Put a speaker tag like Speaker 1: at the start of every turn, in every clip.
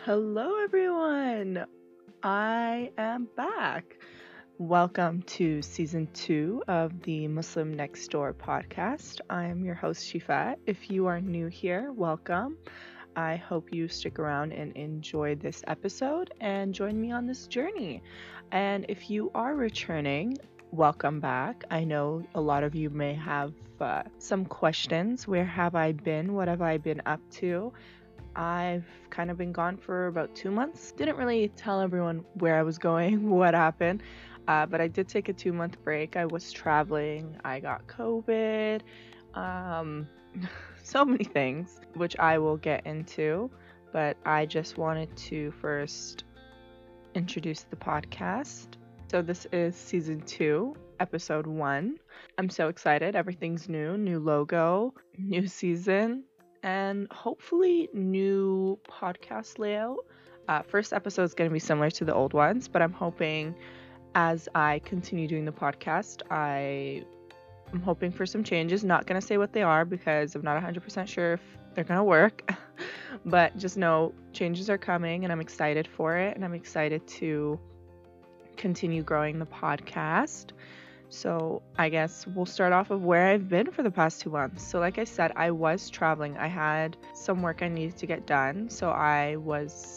Speaker 1: Hello, everyone. I am back. Welcome to season 2 of the Muslim Next Door podcast. I am your host, Shifat. If you are new here, welcome. I hope you stick around and enjoy this episode and join me on this journey. And if you are returning, welcome back. I know a lot of you may have some questions. Where have I been? What have I been up to? I've kind of been gone for about 2 months. Didn't really tell everyone where I was going, what happened, but I did take a 2-month break. I was traveling. I got COVID. Um, so many things, which I will get into. But I just wanted to first introduce the podcast. So this is season 2, episode 1. I'm so excited. Everything's new logo, new season, and hopefully new podcast layout. First episode is going to be similar to the old ones, but I'm hoping as I continue doing the podcast, I'm hoping for some changes. Not going to say what they are because I'm not 100% sure if they're going to work, but just know changes are coming and I'm excited for it, and I'm excited to continue growing the podcast. So I guess we'll start off of where I've been for the past 2 months. So like I said, I was traveling. I had some work I needed to get done. So I was,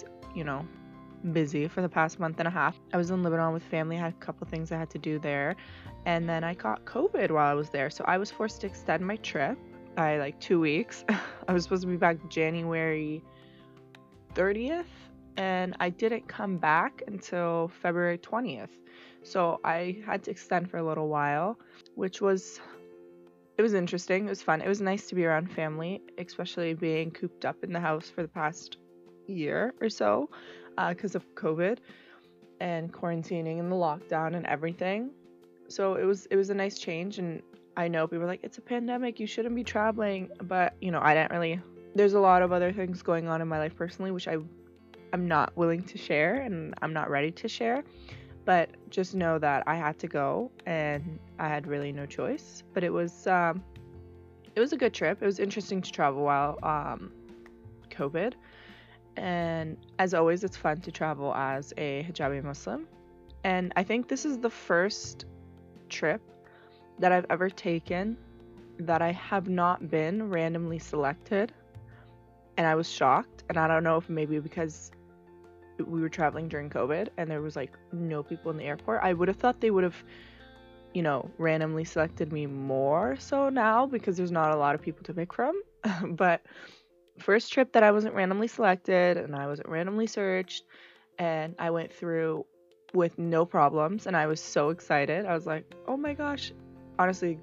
Speaker 1: busy for the past month and a half. I was in Lebanon with family. I had a couple things I had to do there. And then I caught COVID while I was there. So I was forced to extend my trip by like 2 weeks. I was supposed to be back January 30th. And I didn't come back until February 20th. So I had to extend for a little while, which was interesting. It was fun. It was nice to be around family, especially being cooped up in the house for the past year or so because of COVID and quarantining and the lockdown and everything. So it was a nice change. And I know people are like, it's a pandemic, you shouldn't be traveling. But, I didn't really. There's a lot of other things going on in my life personally, which I'm not willing to share and I'm not ready to share. But just know that I had to go and I had really no choice. But it was a good trip. It was interesting to travel while COVID. And as always, it's fun to travel as a hijabi Muslim. And I think this is the first trip that I've ever taken that I have not been randomly selected. And I was shocked. And I don't know if maybe because we were traveling during COVID and there was like no people in the airport. I would have thought they would have, randomly selected me more so now because there's not a lot of people to pick from. But first trip that I wasn't randomly selected and I wasn't randomly searched, and I went through with no problems and I was so excited. I was like, oh my gosh. Honestly,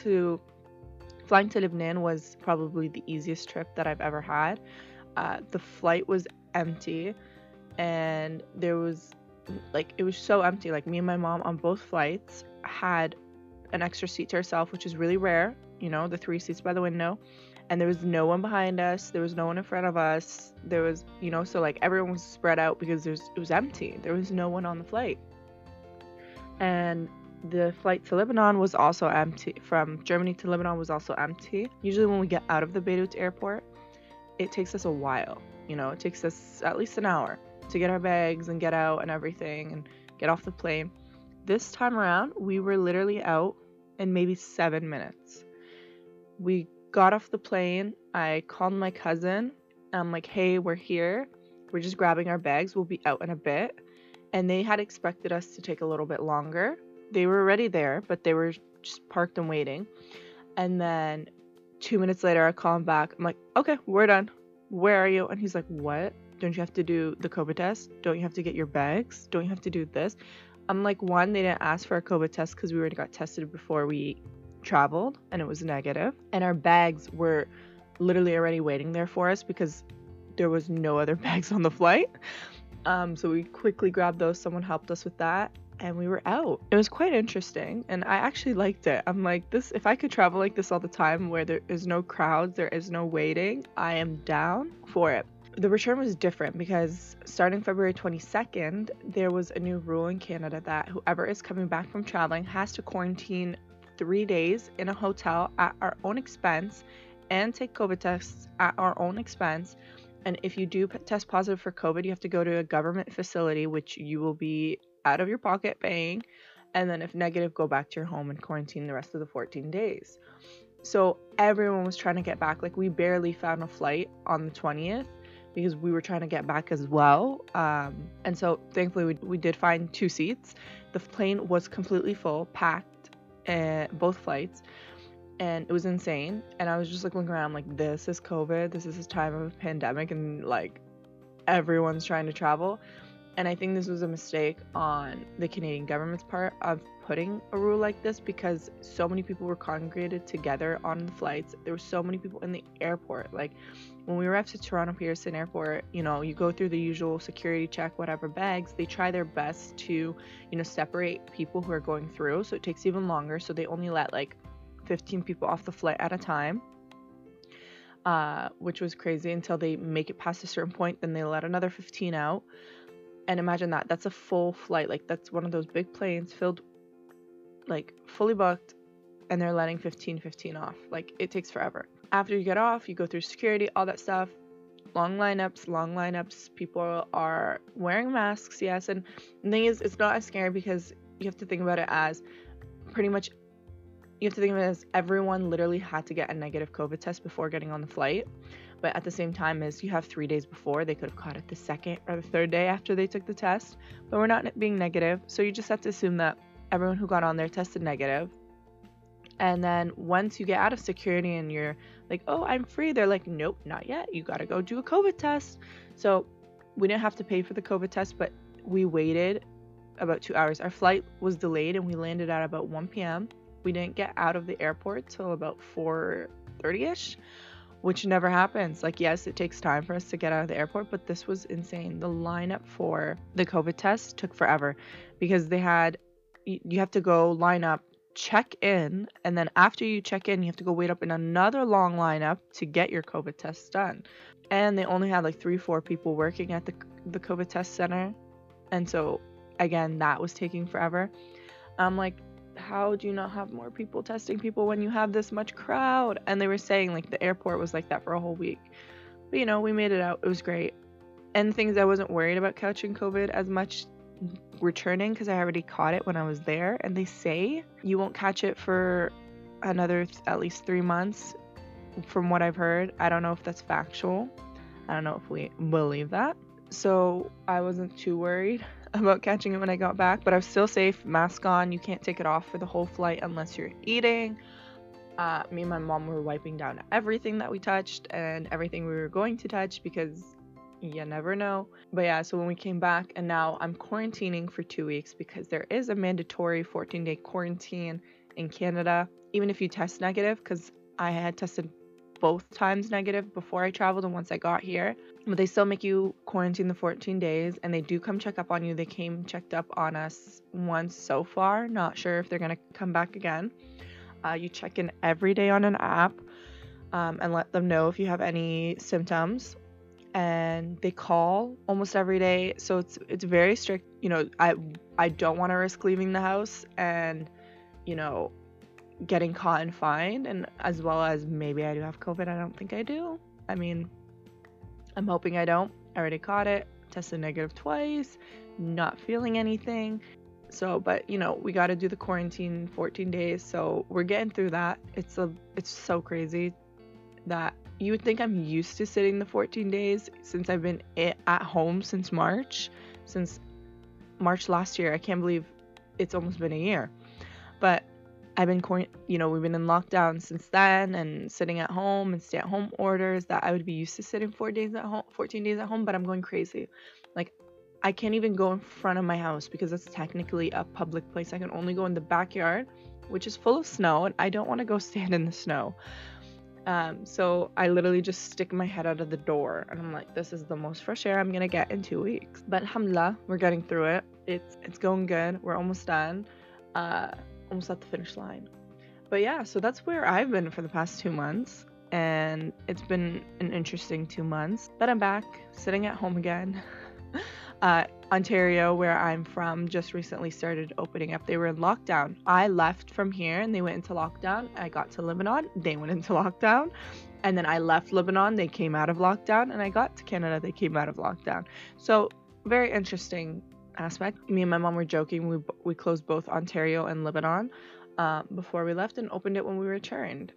Speaker 1: flying to Lebanon was probably the easiest trip that I've ever had. The flight was empty. And there was it was so empty. Like me and my mom on both flights had an extra seat to ourselves, which is really rare, the 3 seats by the window. And there was no one behind us. There was no one in front of us. There was, so like everyone was spread out because it was empty. There was no one on the flight. And the flight to Lebanon was also empty. From Germany to Lebanon was also empty. Usually when we get out of the Beirut airport, it takes us a while. It takes us at least an hour to get our bags and get out and everything and get off the plane. This time around, we were literally out in maybe 7 minutes. We got off the plane. I called my cousin. I'm like, hey, we're here. We're just grabbing our bags. We'll be out in a bit. And they had expected us to take a little bit longer. They were already there, but they were just parked and waiting. And then 2 minutes later, I call him back. I'm like, okay, we're done. Where are you? And he's like, what? Don't you have to do the COVID test? Don't you have to get your bags? Don't you have to do this? I'm like, one, they didn't ask for a COVID test because we already got tested before we traveled and it was negative. And our bags were literally already waiting there for us because there was no other bags on the flight. So we quickly grabbed those. Someone helped us with that. And we were out. It was quite interesting and I actually liked it. I'm like, if I could travel like this all the time where there is no crowds, there is no waiting, I am down for it. The return was different because starting February 22nd, there was a new rule in Canada that whoever is coming back from traveling has to quarantine 3 days in a hotel at our own expense and take COVID tests at our own expense And if you do test positive for COVID, you have to go to a government facility, which you will be out of your pocket paying. And then if negative, go back to your home and quarantine the rest of the 14 days. So everyone was trying to get back. Like, we barely found a flight on the 20th because we were trying to get back as well. And so thankfully we did find 2 seats. The plane was completely full, packed, both flights. And it was insane. And I was just like looking around like, this is COVID. This is a time of a pandemic, and like everyone's trying to travel. And I think this was a mistake on the Canadian government's part of putting a rule like this, because so many people were congregated together on the flights. There were so many people in the airport. Like, when we arrived to Toronto Pearson Airport, you know, you go through the usual security check, whatever bags. They try their best to, you know, separate people who are going through. So it takes even longer. So they only let like 15 people off the flight at a time, which was crazy until they make it past a certain point. Then they let another 15 out. And imagine that's a full flight. Like, that's one of those big planes filled, like fully booked, and they're letting 15 off. Like, it takes forever. After you get off, you go through security, all that stuff. Long lineups. People are wearing masks, yes. And the thing is, it's not as scary because you have to think about it as everyone literally had to get a negative COVID test before getting on the flight. But at the same time, as you have 3 days before, they could have caught it the second or the third day after they took the test. But we're not being negative, so you just have to assume that everyone who got on there tested negative. And then once you get out of security and you're like, oh, I'm free, they're like, nope, not yet. You gotta go do a COVID test. So we didn't have to pay for the COVID test, but we waited about 2 hours. Our flight was delayed and we landed at about 1 p.m. We didn't get out of the airport till about 4:30ish, which never happens. Like, yes, it takes time for us to get out of the airport, but this was insane. The lineup for the COVID test took forever because you have to go line up, check in, and then after you check in, you have to go wait up in another long lineup to get your COVID test done. And they only had like 3-4 people working at the COVID test center. And so, again, that was taking forever. I'm like, how do you not have more people testing people when you have this much crowd? And they were saying like the airport was like that for a whole week. But, you know, we made it out. It was great. And the thing is, I wasn't worried about catching COVID as much returning because I already caught it when I was there. And they say you won't catch it for another at least 3 months from what I've heard. I don't know if that's factual. I don't know if we believe that. So I wasn't too worried about catching it when I got back, but I was still safe. Mask on. You can't take it off for the whole flight unless you're eating. Me and my mom were wiping down everything that we touched and everything we were going to touch because you never know. But yeah, so when we came back, and now I'm quarantining for 2 weeks because there is a mandatory 14-day quarantine in Canada, even if you test negative, because I had tested both times negative before I traveled and once I got here. But they still make you quarantine the 14 days, and they do come check up on you. They checked up on us once so far. Not sure if they're going to come back again. You check in every day on an app and let them know if you have any symptoms. And they call almost every day. So it's very strict. You know, I don't want to risk leaving the house and, you know, getting caught and fined, and as well as maybe I do have COVID. I don't think I do. I mean, I'm hoping I don't. I already caught it, tested negative twice, not feeling anything. So, but you know, we got to do the quarantine 14 days. So we're getting through that. It's so crazy that you would think I'm used to sitting the 14 days since I've been at home since March last year. I can't believe it's almost been a year. But I've been, we've been in lockdown since then and sitting at home and stay-at-home orders that I would be used to sitting 14 days at home, but I'm going crazy. Like, I can't even go in front of my house because it's technically a public place. I can only go in the backyard, which is full of snow, and I don't want to go stand in the snow. So I literally just stick my head out of the door, and I'm like, this is the most fresh air I'm gonna get in 2 weeks. But alhamdulillah, we're getting through it. It's going good. We're almost done. Almost at the finish line. But yeah, so that's where I've been for the past 2 months, and it's been an interesting 2 months. But I'm back, sitting at home again. Ontario, where I'm from, just recently started opening up. They were in lockdown. I left from here and they went into lockdown. I got to Lebanon, they went into lockdown. And then I left Lebanon, they came out of lockdown. And I got to Canada, they came out of lockdown. So very interesting aspect. Me and my mom were joking. We closed both Ontario and Lebanon before we left and opened it when we returned.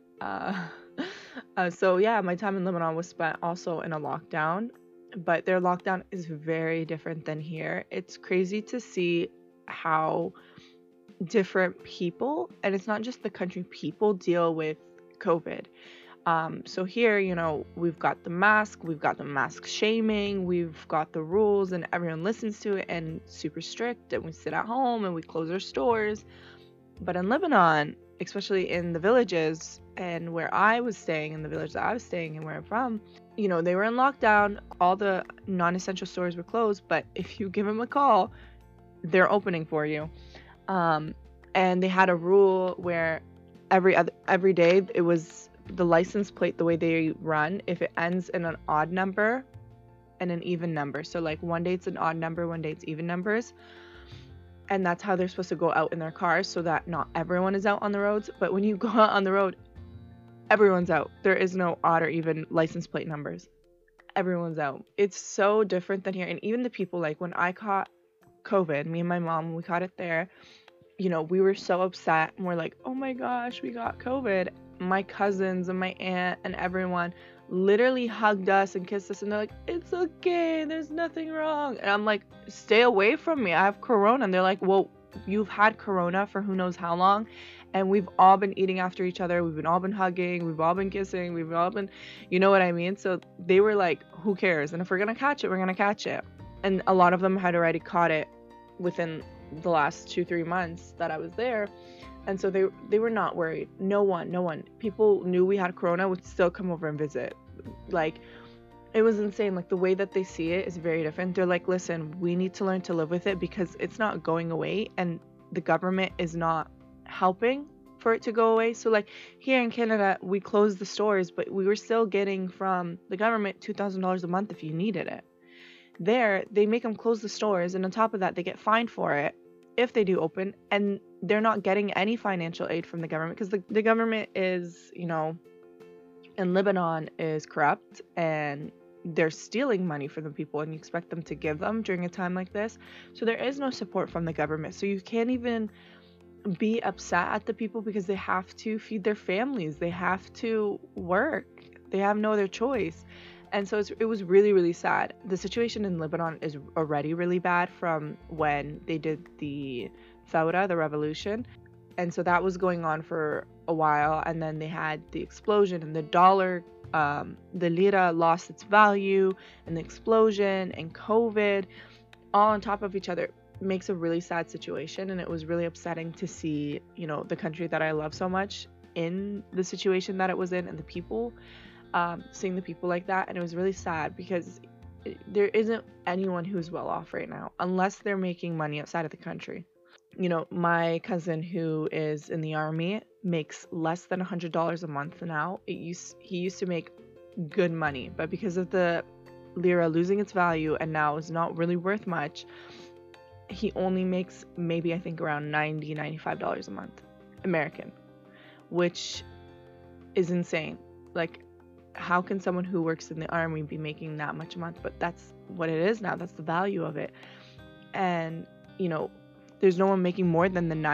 Speaker 1: So yeah, my time in Lebanon was spent also in a lockdown, but their lockdown is very different than here. It's crazy to see how different people, and it's not just the country, people deal with COVID. So here, we've got the mask shaming, we've got the rules, and everyone listens to it and super strict, and we sit at home and we close our stores. But in Lebanon, especially in the villages and where I was staying, in the village that I was staying and where I'm from, they were in lockdown. All the non-essential stores were closed, but if you give them a call, they're opening for you. And they had a rule where every day it was the license plate, the way they run, if it ends in an odd number and an even number. So like one day it's an odd number, one day it's even numbers. And that's how they're supposed to go out in their cars, so that not everyone is out on the roads. But when you go out on the road, everyone's out. There is no odd or even license plate numbers. Everyone's out. It's so different than here. And even the people, like when I caught COVID, me and my mom, we caught it there. We were so upset and we're like, oh my gosh, we got COVID. My cousins and my aunt and everyone literally hugged us and kissed us, and they're like, it's okay, there's nothing wrong. And I'm like, stay away from me, I have corona. And they're like, well, you've had corona for who knows how long, and we've all been eating after each other, we've all been hugging, we've all been kissing, we've all been, you know what I mean? So they were like, who cares? And if we're gonna catch it, we're gonna catch it. And a lot of them had already caught it within the last 2-3 months that I was there. And so they were not worried. No one. People knew we had corona, would still come over and visit. Like, it was insane. Like, the way that they see it is very different. They're like, listen, we need to learn to live with it because it's not going away, and the government is not helping for it to go away. So like here in Canada, we closed the stores, but we were still getting from the government $2,000 a month if you needed it. There, they make them close the stores, and on top of that, they get fined for it if they do open, and they're not getting any financial aid from the government because the government is, in Lebanon is corrupt, and they're stealing money from the people, and you expect them to give them during a time like this. So there is no support from the government. So you can't even be upset at the people because they have to feed their families. They have to work. They have no other choice. And so it was really, really sad. The situation in Lebanon is already really bad from when they did the Thawra, the revolution. And so that was going on for a while. And then they had the explosion, and the dollar, the lira lost its value, and the explosion and COVID all on top of each other makes a really sad situation. And it was really upsetting to see, the country that I love so much in the situation that it was in, and the people. Seeing the people like that, and it was really sad because there isn't anyone who's well off right now unless they're making money outside of the country. My cousin who is in the army makes less than $100 a month now. He used to make good money, but because of the lira losing its value and now is not really worth much, he only makes maybe I think around $95 a month American, which is insane. Like, how can someone who works in the army be making that much a month? But that's what it is now. That's the value of it. And, there's no one making more than the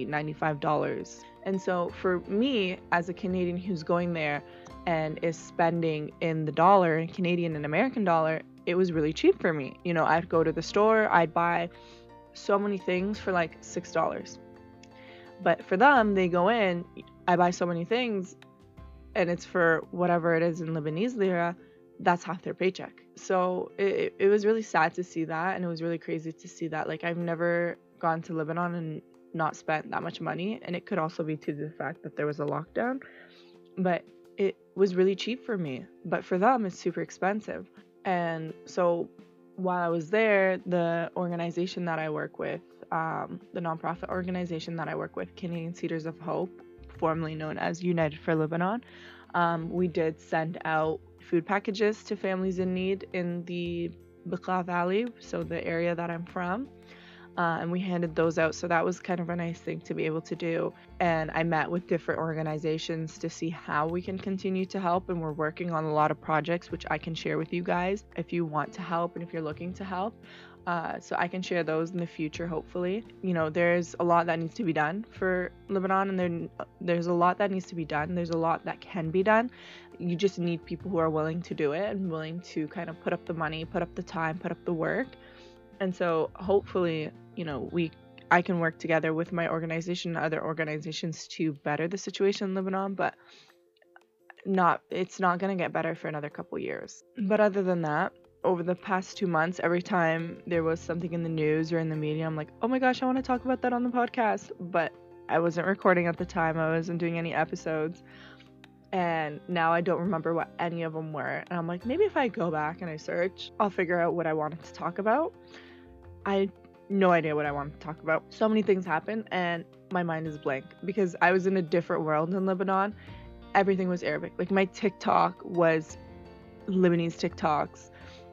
Speaker 1: $95. And so for me, as a Canadian who's going there and is spending in the dollar, Canadian and American dollar, it was really cheap for me. I'd go to the store, I'd buy so many things for like $6. But for them, they go in, I buy so many things, and it's for whatever it is in Lebanese lira, that's half their paycheck. So it was really sad to see that, and it was really crazy to see that. Like, I've never gone to Lebanon and not spent that much money, and it could also be to the fact that there was a lockdown, but it was really cheap for me. But for them, it's super expensive. And so while I was there, the organization that I work with, the nonprofit organization that I work with, Canadian Cedars of Hope, formerly known as United for Lebanon, we did send out food packages to families in need in the Bekaa Valley, so the area that I'm from. And we handed those out. So that was kind of a nice thing to be able to do. And I met with different organizations to see how we can continue to help. And we're working on a lot of projects, which I can share with you guys if you want to help and if you're looking to help. So I can share those in the future, hopefully. You know, there's a lot that needs to be done for Lebanon, and there's a lot that needs to be done. There's a lot that can be done. You just need people who are willing to do it and willing to kind of put up the money, put up the time, put up the work. And so hopefully, you know, I can work together with my organization and other organizations to better the situation in Lebanon, but it's not going to get better for another couple years. But other than that, over the past 2 months, every time there was something in the news or in the media, I'm like, oh my gosh, I want to talk about that on the podcast. But I wasn't recording at the time. I wasn't doing any episodes. And now I don't remember what any of them were. And I'm like, maybe if I go back and I search, I'll figure out what I wanted to talk about. I had no idea what I wanted to talk about. So many things happened and my mind is blank because I was in a different world in Lebanon. Everything was Arabic. Like my TikTok was Lebanese TikToks.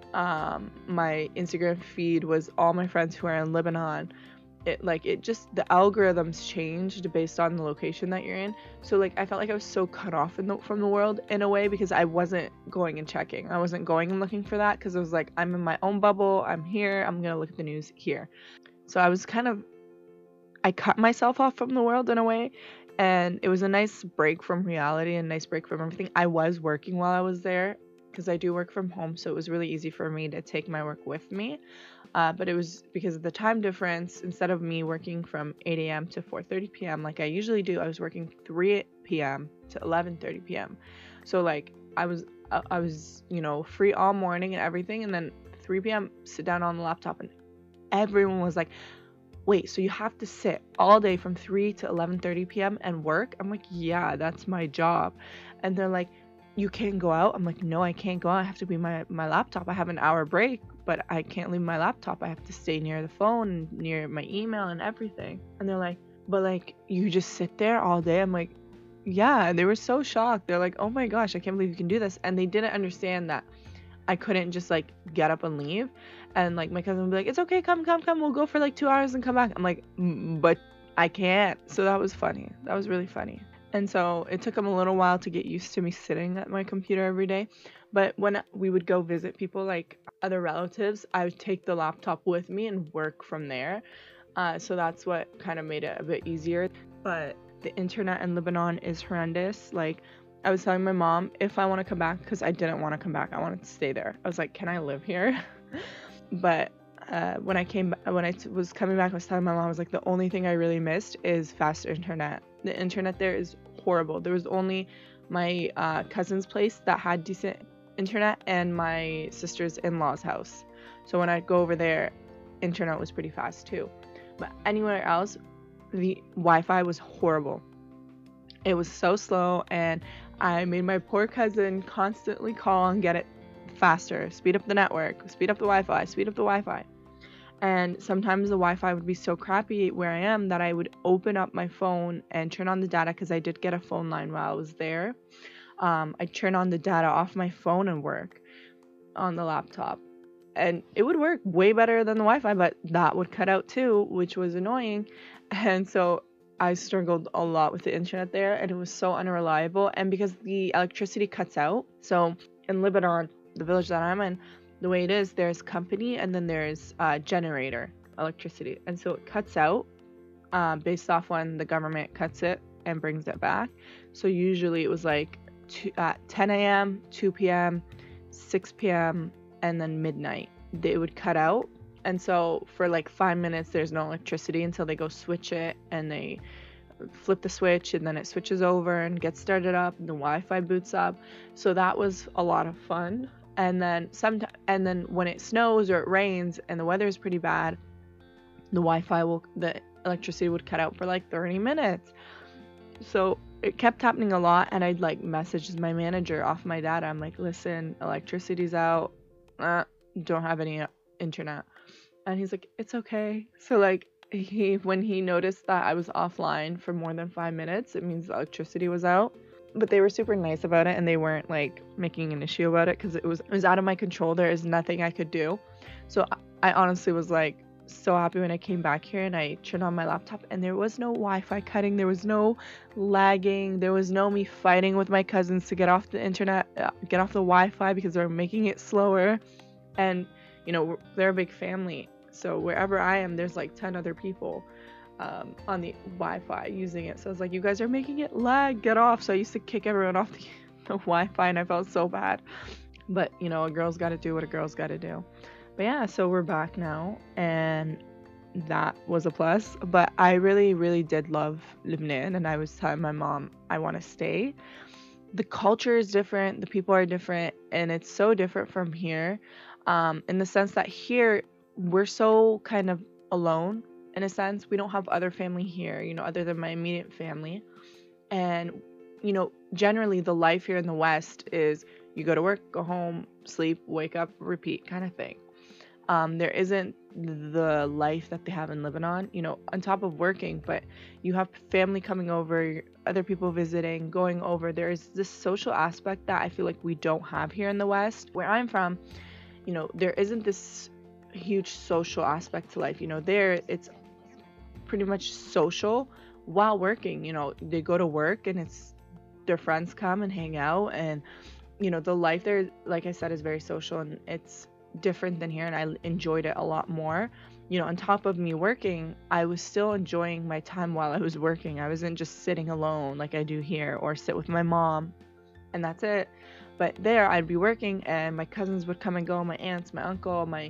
Speaker 1: My Instagram feed was all my friends who are in Lebanon. The algorithms changed based on the location that you're in. So like I felt like I was so cut off from the world in a way because I wasn't going and checking. I wasn't going and looking for that because I was like, I'm in my own bubble. I'm here. I'm gonna look at the news here. So I cut myself off from the world in a way, and it was a nice break from reality and nice break from everything. I was working while I was there because I do work from home, so it was really easy for me to take my work with me. But it was because of the time difference. Instead of me working from 8 a.m. to 4:30 p.m. like I usually do, I was working 3 p.m. to 11:30 p.m. So like I was you know, free all morning and everything, and then 3 p.m. sit down on the laptop, and everyone was like, wait, so you have to sit all day from 3 to 11:30 p.m. and work? I'm like, yeah, that's my job. And they're like, you can't go out? I'm like, no, I can't go out. I have to be my laptop. I have an hour break, but I can't leave my laptop. I have to stay near the phone, near my email and everything. And they're like, but like, you just sit there all day? I'm like, yeah. And they were so shocked. They're like, oh my gosh, I can't believe you can do this. And they didn't understand that I couldn't just like get up and leave. And like my cousin would be like, it's okay, come, we'll go for like 2 hours and come back. I'm like, but I can't. So that was funny. That was really funny. And so it took them a little while to get used to me sitting at my computer every day. But when we would go visit people, like other relatives, I would take the laptop with me and work from there. So that's what kind of made it a bit easier. But the internet in Lebanon is horrendous. Like I was telling my mom if I want to come back, because I didn't want to come back. I wanted to stay there. I was like, can I live here? But when I was coming back, I was telling my mom, I was like, the only thing I really missed is fast internet. The internet there is horrible. There was only my cousin's place that had decent internet and my sister's in-laws house. So when I'd go over there, internet was pretty fast too. But anywhere else, the Wi-Fi was horrible. It was so slow, and I made my poor cousin constantly call and get it faster, speed up the network, speed up the Wi-Fi. And sometimes the Wi-Fi would be so crappy where I am that I would open up my phone and turn on the data, because I did get a phone line while I was there. I'd turn on the data off my phone and work on the laptop. And it would work way better than the Wi-Fi, but that would cut out too, which was annoying. And so I struggled a lot with the internet there, and it was so unreliable. And because the electricity cuts out, so in Lebanon, the village that I'm in, the way it is, there's company and then there's generator electricity, and so it cuts out based off when the government cuts it and brings it back. So usually it was like 10 a.m., 2 p.m., 6 p.m., and then midnight they would cut out. And so for like 5 minutes there's no electricity until they go switch it, and they flip the switch, and then it switches over and gets started up, and the Wi-Fi boots up. So that was a lot of fun. And then when it snows or it rains and the weather is pretty bad, the electricity would cut out for like 30 minutes. So it kept happening a lot, and I'd like message my manager off my data. I'm like, listen, electricity's out, don't have any internet. And he's like, it's okay. So like when he noticed that I was offline for more than 5 minutes, it means the electricity was out. But they were super nice about it, and they weren't like making an issue about it, because it was out of my control. There is nothing I could do. So I honestly was like so happy when I came back here and I turned on my laptop and there was no Wi-Fi cutting, there was no lagging, there was no me fighting with my cousins to get off the internet, get off the Wi-Fi because they were making it slower. And they're a big family, so wherever I am, there's like 10 other people on the Wi-Fi using it. So I was like, you guys are making it lag, get off. So I used to kick everyone off the Wi-Fi, and I felt so bad. But a girl's got to do what a girl's got to do. But yeah, so we're back now, and that was a plus. But I really, really did love Lebanon, and I was telling my mom I want to stay. The culture is different, the people are different, and it's so different from here, in the sense that here we're so kind of alone. In a sense, we don't have other family here, other than my immediate family. And generally the life here in the West is you go to work, go home, sleep, wake up, repeat kind of thing. There isn't the life that they have in Lebanon, on top of working, but you have family coming over, other people visiting, going over. There's this social aspect that I feel like we don't have here in the West. Where I'm from, there isn't this huge social aspect to life. There it's pretty much social while working. They go to work and it's their friends come and hang out, and the life there, like I said, is very social, and it's different than here, and I enjoyed it a lot more. On top of me working, I was still enjoying my time while I was working. I wasn't just sitting alone like I do here, or sit with my mom and that's it. But there I'd be working and my cousins would come and go, my aunts, my uncle, my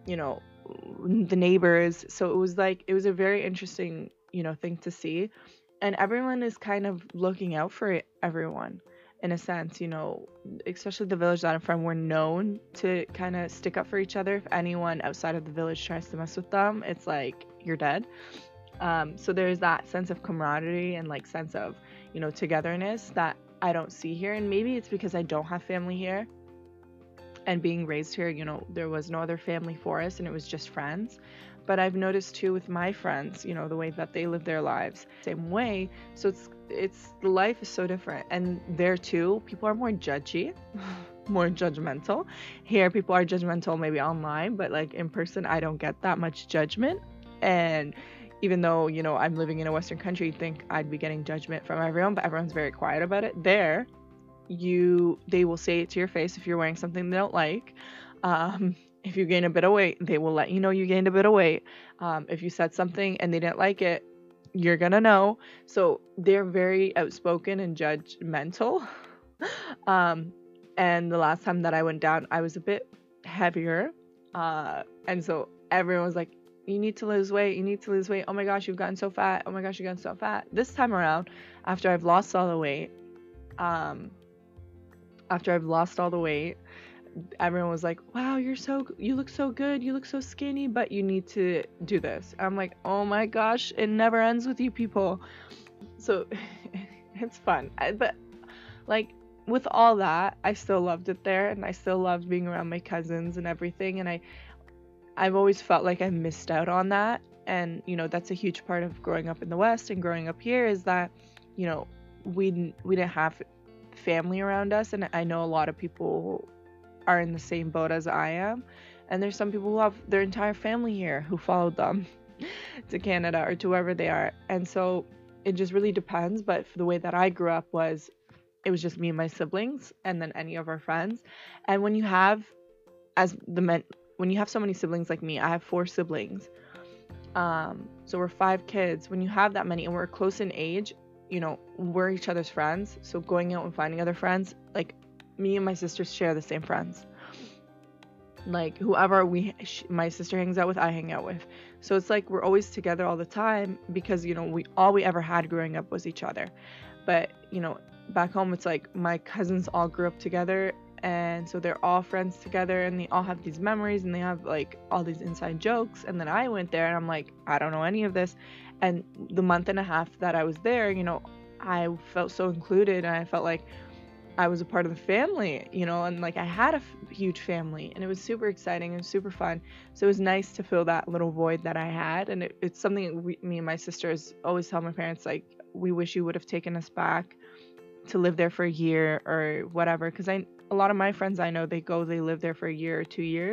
Speaker 1: the neighbors. So it was a very interesting thing to see, and everyone is kind of looking out for everyone in a sense. Especially the village that I'm from, we're known to kind of stick up for each other. If anyone outside of the village tries to mess with them, it's like you're dead. So there's that sense of camaraderie and like sense of togetherness that I don't see here. And maybe it's because I don't have family here, and being raised here, there was no other family for us, and it was just friends. But I've noticed too with my friends, the way that they live their lives, same way. So it's the life is so different. And there too, people are more judgy, more judgmental. Here, people are judgmental maybe online, but like in person, I don't get that much judgment. And even though, I'm living in a Western country, you'd think I'd be getting judgment from everyone, but everyone's very quiet about it. There, they will say it to your face if you're wearing something they don't like. If you gain a bit of weight, they will let you know you gained a bit of weight. If you said something and they didn't like it, you're gonna know. So they're very outspoken and judgmental. And the last time that I went down, I was a bit heavier. And so everyone was like, you need to lose weight. You need to lose weight. Oh my gosh, you've gotten so fat. Oh my gosh, you've gotten so fat. This time around, after I've lost all the weight, everyone was like, wow, you look so good, you look so skinny, but you need to do this. I'm like, oh my gosh, it never ends with you people. So it's fun. But like with all that, I still loved it there, and I still loved being around my cousins and everything, and I've always felt like I missed out on that. And that's a huge part of growing up in the West and growing up here, is that we didn't have family around us. And I know a lot of people are in the same boat as I am, and there's some people who have their entire family here who followed them to Canada or to wherever they are. And so it just really depends. But the way that I grew up it was just me and my siblings, and then any of our friends. And when you have so many siblings like me, I have 4 siblings, so we're 5 kids. When you have that many and we're close in age, we're each other's friends. So going out and finding other friends, like me and my sisters share the same friends. Like whoever my sister hangs out with, I hang out with. So it's like we're always together all the time, because all we ever had growing up was each other. But back home, it's like my cousins all grew up together, and so they're all friends together, and they all have these memories, and they have like all these inside jokes. And then I went there and I'm like, I don't know any of this. And the month and a half that I was there, I felt so included, and I felt like I was a part of the family, and like I had a huge family, and it was super exciting and super fun. So it was nice to fill that little void that I had. And it's something me and my sisters always tell my parents, like, we wish you would have taken us back to live there for a year or whatever. Because a lot of my friends I know, they live there for a year or 2 years,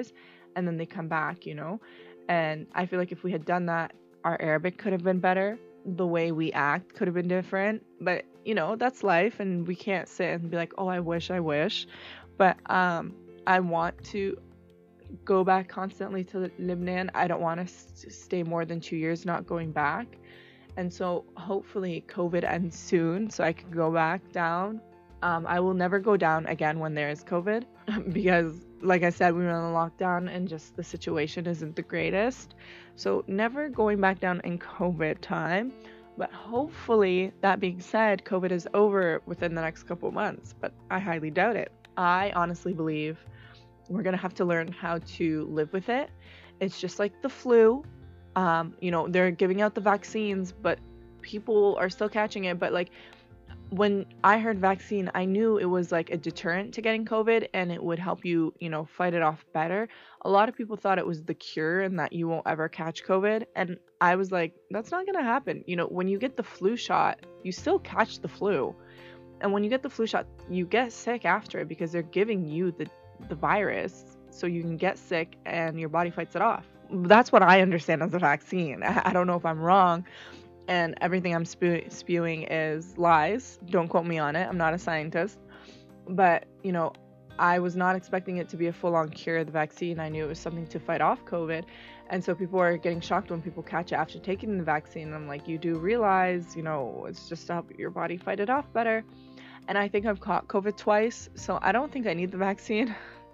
Speaker 1: and then they come back, And I feel like if we had done that, our Arabic could have been better. The way we act could have been different. But, that's life, and we can't sit and be like, oh, I wish. But I want to go back constantly to Lebanon. I don't want to stay more than 2 years not going back. And so hopefully COVID ends soon so I can go back down. I will never go down again when there is COVID because, like I said, we were on a lockdown and just the situation isn't the greatest. So never going back down in COVID time. But hopefully, that being said, COVID is over within the next couple months, but I highly doubt it. I honestly believe we're going to have to learn how to live with it. It's just like the flu. They're giving out the vaccines, but people are still catching it. But like when I heard vaccine, I knew it was like a deterrent to getting COVID and it would help you, fight it off better. A lot of people thought it was the cure and that you won't ever catch COVID. And I was like, that's not going to happen. When you get the flu shot, you still catch the flu. And when you get the flu shot, you get sick after it because they're giving you the virus so you can get sick and your body fights it off. That's what I understand as a vaccine. I don't know if I'm wrong. And everything I'm spewing is lies. Don't quote me on it. I'm not a scientist. But, I was not expecting it to be a full-on cure of the vaccine. I knew it was something to fight off COVID. And so people are getting shocked when people catch it after taking the vaccine. I'm like, you do realize, it's just to help your body fight it off better. And I think I've caught COVID twice. So I don't think I need the vaccine.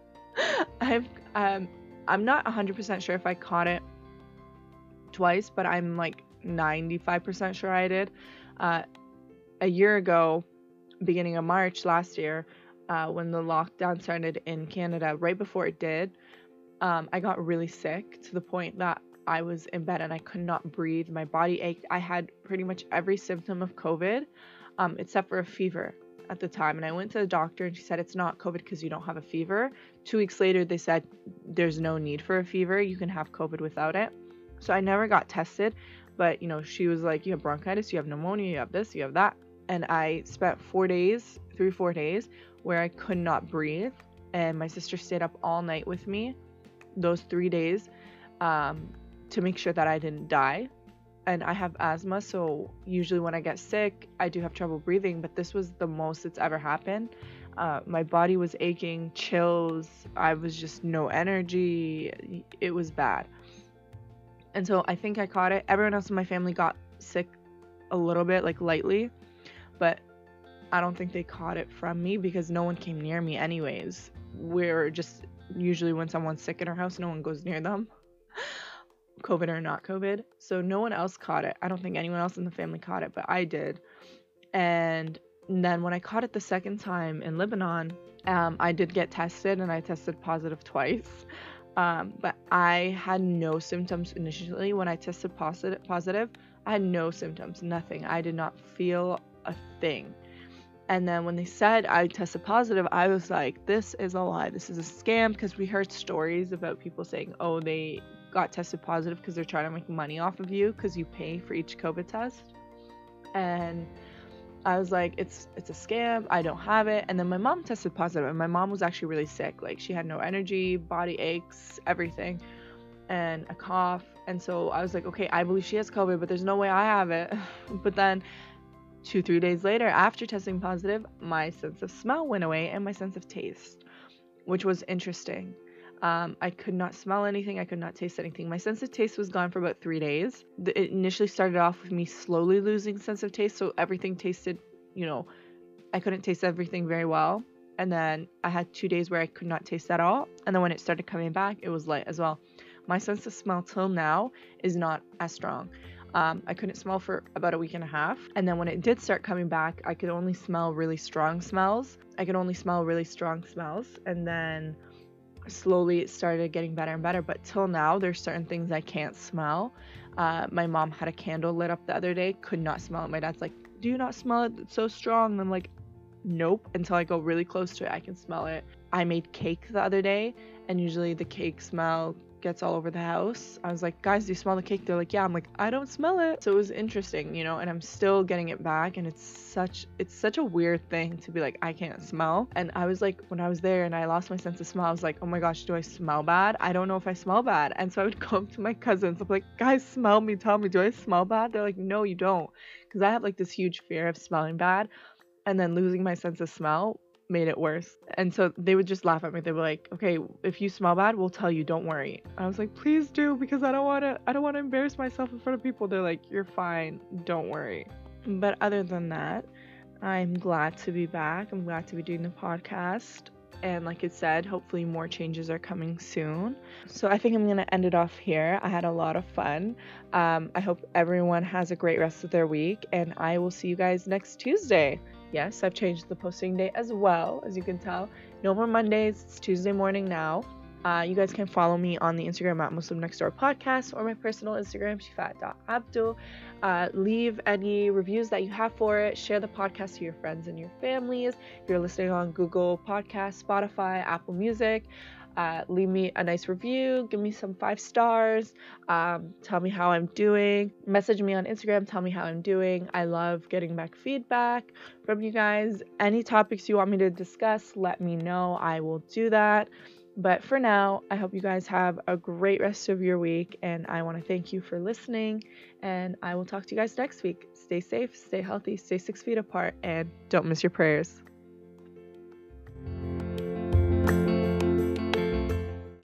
Speaker 1: I'm not 100% sure if I caught it twice, but I'm like 95% sure I did. A year ago, beginning of March last year, when the lockdown started in Canada, right before it did, I got really sick to the point that I was in bed and I could not breathe. My body ached. I had pretty much every symptom of COVID, except for a fever at the time. And I went to the doctor and she said, it's not COVID because you don't have a fever. 2 weeks later, they said, there's no need for a fever. You can have COVID without it. So I never got tested. But, she was like, you have bronchitis, you have pneumonia, you have this, you have that. And I spent 4 days, 4 days, where I could not breathe. And my sister stayed up all night with me those 3 days to make sure that I didn't die. And I have asthma, so usually when I get sick, I do have trouble breathing. But this was the most it's ever happened. My body was aching, chills. I was just no energy. It was bad. And so I think I caught it. Everyone else in my family got sick a little bit, like lightly, but I don't think they caught it from me because no one came near me anyways. We're just usually when someone's sick in our house, no one goes near them, COVID or not COVID. So no one else caught it. I don't think anyone else in the family caught it, but I did. And then when I caught it the second time in Lebanon, I did get tested and I tested positive twice. But I had no symptoms initially. When I tested positive, I had no symptoms, nothing. I did not feel a thing. And then when they said I tested positive, I was like, this is a lie. This is a scam, because we heard stories about people saying, oh, they got tested positive because they're trying to make money off of you because you pay for each COVID test. And I was like, it's a scam. I don't have it. And then my mom tested positive, and my mom was actually really sick. Like, she had no energy, body aches, everything, and a cough. And so I was like, okay, I believe she has COVID, but there's no way I have it. But then 2-3 days later, after testing positive, my sense of smell went away and my sense of taste, which was interesting. I could not smell anything. I could not taste anything. My sense of taste was gone for about 3 days. It initially started off with me slowly losing sense of taste. So everything tasted, I couldn't taste everything very well. And then I had 2 days where I could not taste at all. And then when it started coming back, it was light as well. My sense of smell till now is not as strong. I couldn't smell for about a week and a half. And then when it did start coming back, I could only smell really strong smells. And then slowly it started getting better and better, but till now there's certain things I can't smell. My mom had a candle lit up the other day, could not smell it. My dad's like, do you not smell it? It's so strong. And I'm like, nope. Until I go really close to it, I can smell it. I made cake the other day, and usually the cake smell gets all over the house. I was like, guys, do you smell the cake? They're like, yeah. I'm like, I don't smell it. So it was interesting, and I'm still getting it back, and it's such a weird thing to be like, I can't smell. And I was like, when I was there and I lost my sense of smell, I was like, oh my gosh, do I smell bad? I don't know if I smell bad. And so I would go up to my cousins. I'm like, guys, smell me, tell me, do I smell bad? They're like, no, you don't. Because I have like this huge fear of smelling bad, and then losing my sense of smell made it worse. And so they would just laugh at me. They were like, okay, if you smell bad, we'll tell you, don't worry. I was like, please do, because I don't want to embarrass myself in front of people. They're like, you're fine, don't worry. But other than that, I'm glad to be back. I'm glad to be doing the podcast. And like I said, hopefully more changes are coming soon. So I think I'm going to end it off here. I had a lot of fun. I hope everyone has a great rest of their week, and I will see you guys next Tuesday. Yes, I've changed the posting date as well, as you can tell. No more Mondays. It's Tuesday morning now. You guys can follow me on the Instagram at Muslim Next Door Podcast, or my personal Instagram, shifat.abdul. Leave any reviews that you have for it. Share the podcast to your friends and your families. If you're listening on Google Podcasts, Spotify, Apple Music, leave me a nice review. Give me some 5 stars. Tell me how I'm doing. Message me on Instagram. Tell me how I'm doing. I love getting back feedback from you guys. Any topics you want me to discuss, let me know. I will do that. But for now, I hope you guys have a great rest of your week, and I want to thank you for listening, and I will talk to you guys next week. Stay safe, stay healthy, stay 6 feet apart, and don't miss your prayers.